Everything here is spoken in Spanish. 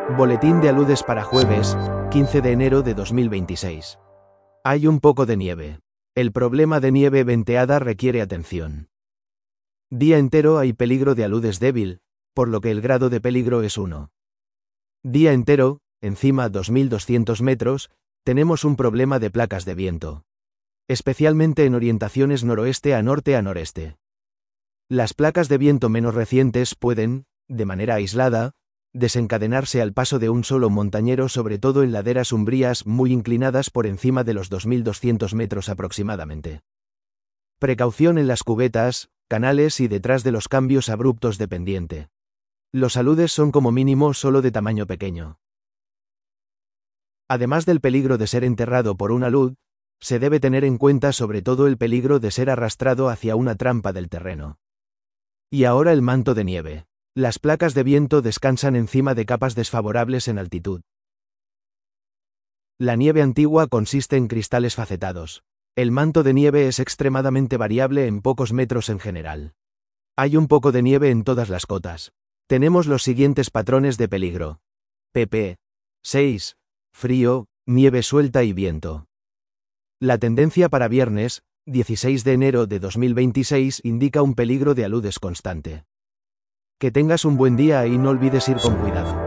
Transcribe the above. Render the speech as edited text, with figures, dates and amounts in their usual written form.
Boletín de aludes para jueves, 15 de enero de 2026. Hay un poco de nieve. El problema de nieve venteada requiere atención. Día entero hay peligro de aludes débil, por lo que el grado de peligro es 1. Día entero, encima 2200 metros, tenemos un problema de placas de viento. Especialmente en orientaciones noroeste a norte a noreste. Las placas de viento menos recientes pueden, de manera aislada, desencadenarse al paso de un solo montañero, sobre todo en laderas umbrías muy inclinadas por encima de los 2200 metros aproximadamente. Precaución en las cubetas, canales y detrás de los cambios abruptos de pendiente. Los aludes son como mínimo solo de tamaño pequeño. Además del peligro de ser enterrado por un alud, se debe tener en cuenta sobre todo el peligro de ser arrastrado hacia una trampa del terreno. Y ahora el manto de nieve. Las placas de viento descansan encima de capas desfavorables en altitud. La nieve antigua consiste en cristales facetados. El manto de nieve es extremadamente variable en pocos metros en general. Hay un poco de nieve en todas las cotas. Tenemos los siguientes patrones de peligro. pp. 6. Frío, nieve suelta y viento. La tendencia para viernes, 16 de enero de 2026, indica un peligro de aludes constante. Que tengas un buen día y no olvides ir con cuidado.